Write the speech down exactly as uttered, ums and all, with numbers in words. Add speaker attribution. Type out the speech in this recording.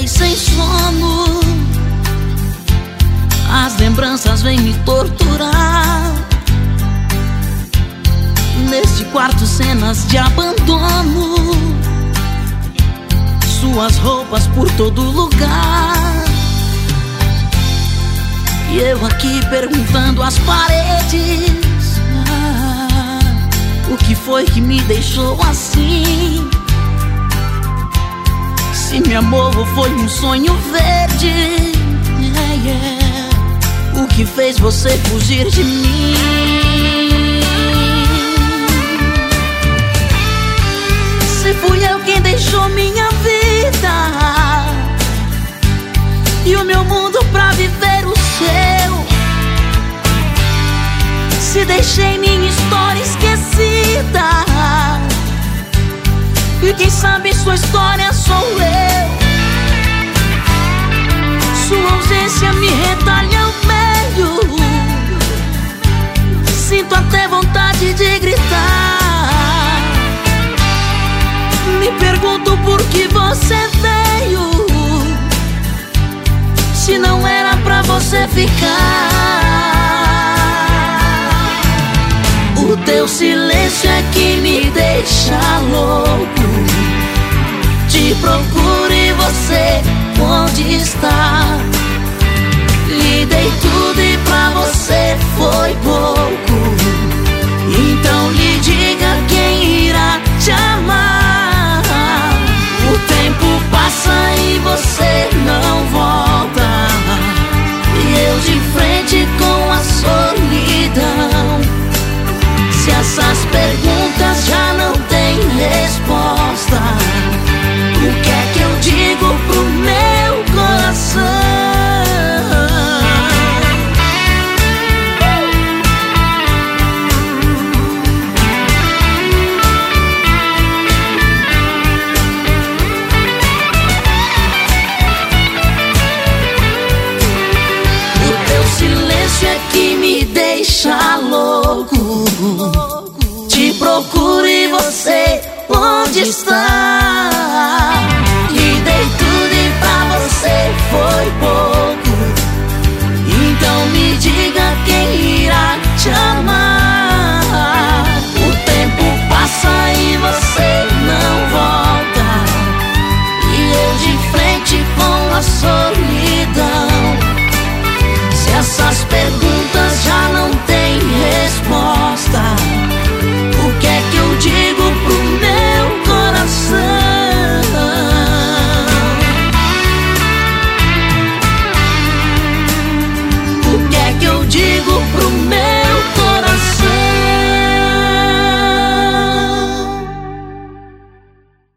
Speaker 1: acordei sem sono, as lembranças vêm me torturar. Neste quarto cenas de abandono, suas roupas por todo lugar. E eu aqui perguntando às paredes, ah, o que foi que me deixou assim? Se me amou ou foi um sonho verde, yeah, yeah. O que fez você fugir de mim? Se fui eu quem deixou minha vida e o meu mundo pra viver o seu, se deixei minha história esquecida, e quem sabe sua história sou eu. Sua ausência me retalha ao meio, sinto até vontade de gritar. Me pergunto por que você veio, se não era pra você ficar. O teu silêncio é que me deixa louco. Te procuro e você onde está? Lhe dei tudo e pra você foi pouco. Então lhe diga quem irá te amar. O tempo passa e você não volta, e eu de frente com a solidão. Se essas perguntas já não têm resposta, o que é que eu digo pro meu coração? O teu silêncio é que me deixa louco. Te procuro e você onde está? Lhe dei tudo e pra você foi pouco. Então me diga quem irá te amar. O tempo passa e você não volta, e eu de frente com a solidão. Se essas perguntas